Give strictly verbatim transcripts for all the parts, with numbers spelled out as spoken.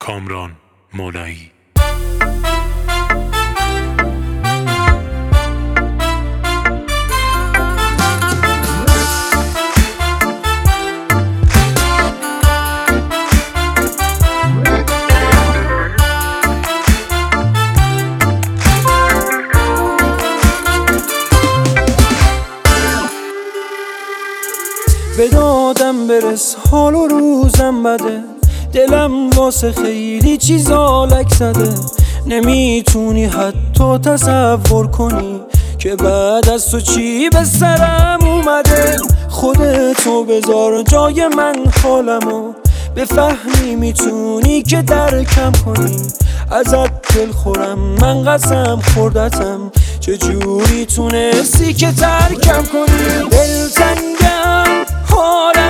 کامران مولایی. به دادم برس، حال و روزم بده، دلم واسه خیلی چیزا لک زده. نمیتونی حتی تصور کنی که بعد از تو چی به سرم اومده. خودتو بذار جای من، حالمو بفهمی میتونی که درکم کنی. ازت دل خورم، من قسم خوردتم، چجوری تونستی که ترکم کنی. دلتنگم، حالم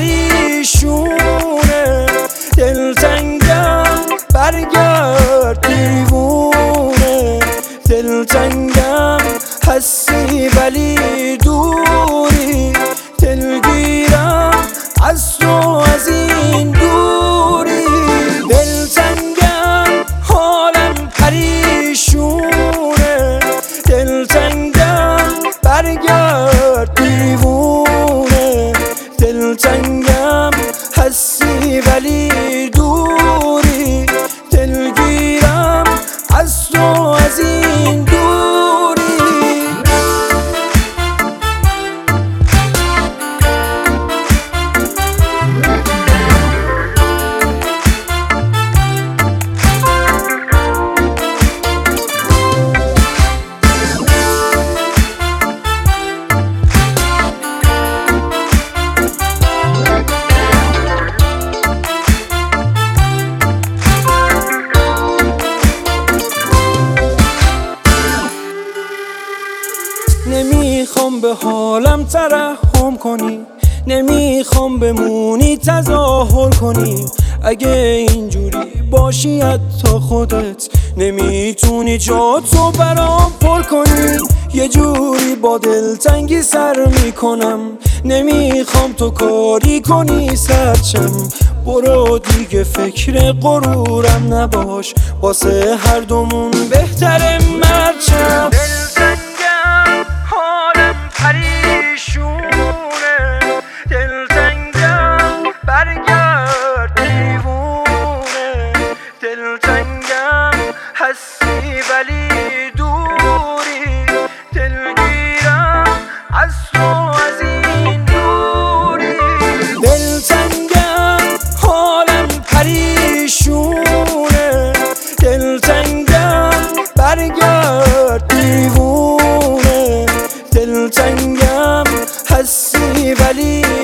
پریشونه، دلتنگم برگرد دیوونه. دلتنگم هستی ولی دوری، دلگیرم از تو از این دوری. دلتنگم، حالم پریشونه، دلتنگم برگرد دیوونه. دلتنگم هستی ولی دوری، دلگیرم از تو از این دوری. نمیخوام به حالم ترحم کنی، نمیخوام بمونی تظاهر کنی. اگه اینجوری باشی حتی خودت نمیتونی جاتو برام پر کنی. یه جوری با دلتنگی سر میکنم، نمیخوام تو کاری کنی سرچم. برو دیگه فکر غرورم نباش، واسه هر دومون بهتره مرچم. پریشونه، دلتنگم برگرد دیوونه. دلتنگم هستی ولی دوری، دلگیرم از تو از این دوری. دلتنگم، حالم پریشونه، دلتنگم برگرد دیوونه. دلتنگم هستی ولی